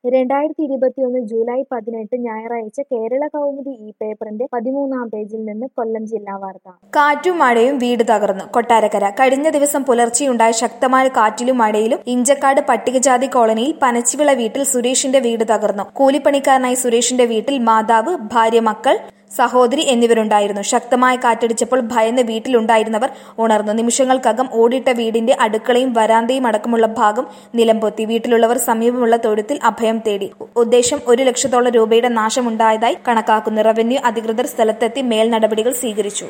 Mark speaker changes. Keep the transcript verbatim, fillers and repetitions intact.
Speaker 1: രണ്ടായിരത്തി ഇരുപത്തിയൊന്ന് ജൂലൈ പതിനെട്ട് ഞായറാഴ്ച കേരള കൗമുദി ഈ പേപ്പറിന്റെ പതിമൂന്നാം പേജിൽ നിന്ന് കൊല്ലം ജില്ലാ വാർത്ത.
Speaker 2: കാറ്റും മഴയും വീട് തകർന്നു. കൊട്ടാരക്കര. കഴിഞ്ഞ ദിവസം പുലർച്ചെയുണ്ടായ ശക്തമായ കാറ്റിലും മഴയിലും ഇഞ്ചക്കാട് പട്ടികജാതി കോളനിയിൽ പനച്ചിവിള വീട്ടിൽ സുരേഷിന്റെ വീട് തകർന്നു. കൂലിപ്പണിക്കാരനായ സുരേഷിന്റെ വീട്ടിൽ മാതാവ്, ഭാര്യ, മക്കൾ, സഹോദരി എന്നിവരുണ്ടായിരുന്നു. ശക്തമായ കാറ്റടിച്ചപ്പോൾ ഭയന്ന് വീട്ടിലുണ്ടായിരുന്നവർ ഉണർന്നു. നിമിഷങ്ങൾക്കകം ഓടിട്ട വീടിന്റെ അടുക്കളയും വരാന്തയും അടക്കമുള്ള ഭാഗം നിലംപൊത്തി. വീട്ടിലുള്ളവർ സമീപമുള്ള തൊഴുത്തിൽ അഭയം തേടി. ഉദ്ദേശം ഒരു ലക്ഷത്തോളം രൂപയുടെ നാശമുണ്ടായതായി കണക്കാക്കുന്നു. റവന്യൂ അധികൃതർ സ്ഥലത്തെത്തി മേൽ നടപടികൾ സ്വീകരിച്ചു.